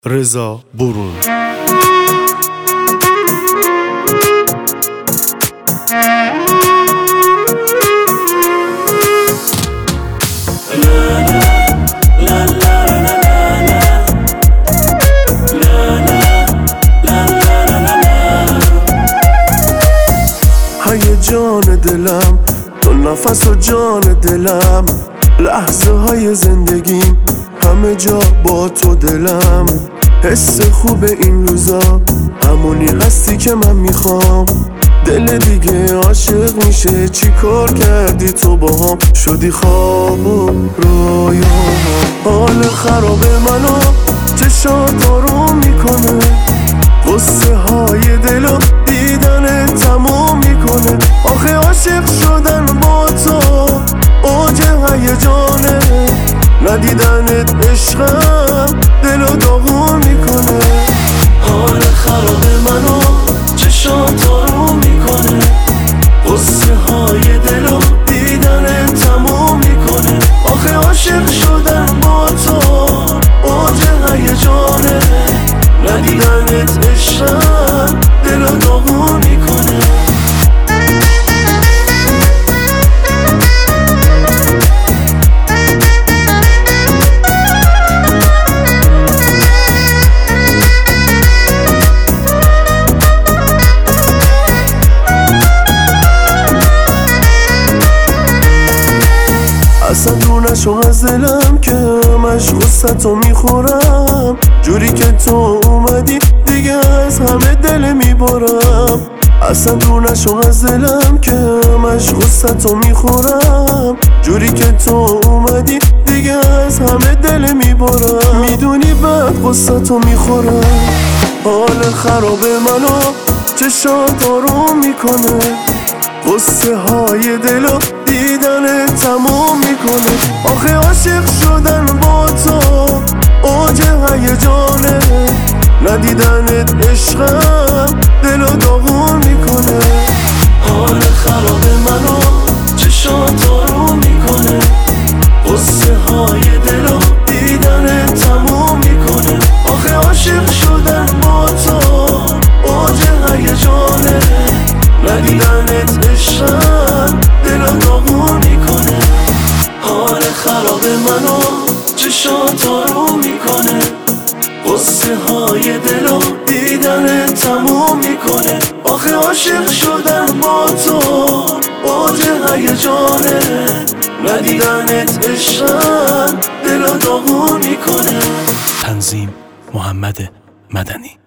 رضا برون. جان دلم تو نفس و جان دلم، لحظه های زندگیم همه جا با تو دلم. حس خوب این روزا همونی هستی که من میخوام. دل دیگه عاشق میشه، چی کار کردی تو باهام؟ شدی خواب و رویام، حال خراب منو چشات آروم میکنه. قصه های دلو دیدن تموم میکنه. آخه عاشق شدن با تو اوج هیجانه، ندیدنت عشقم دلو داغون میکنه. حال خراب منو چشات آروم میکنه. قصه های دلو دیدن تموم میکنه. آخه عاشق شدن با تو اوج هیجانه، ندیدنت عشقم دلو داغون میکنه. اصلا دور نشو از دلم که مشغوستو میخورم. جوری که تو اومدی دیگه از همه دل میبارم. اصلا دور نشو از دلم که مشغوستو میخورم. جوری که تو اومدی دیگه از همه دل میبارم. میدونی بعد قصتو میخورم. حال خراب منو چشات آروم میکنه. قصه های دلو دیدن تموم میکنه. آخه عاشق شدن با تو اوج هیجانه، ندیدنت عشقم دلو داغون میکنه. حال خراب منو چشات آروم میکنه. قصه های دلو دیدن تموم میکنه. آخه عاشق شدن با تو اوج هیجانه، ندیدنت عشقم دلو داغون میکنه. حال خراب منو چشات آروم میکنه. قصه های دلو دیدن تموم میکنه. آخه عاشق شدن با تو اوج هیجانه، ندیدنت عشقم دلو داغون میکنه. تنظیم محمد مدنی.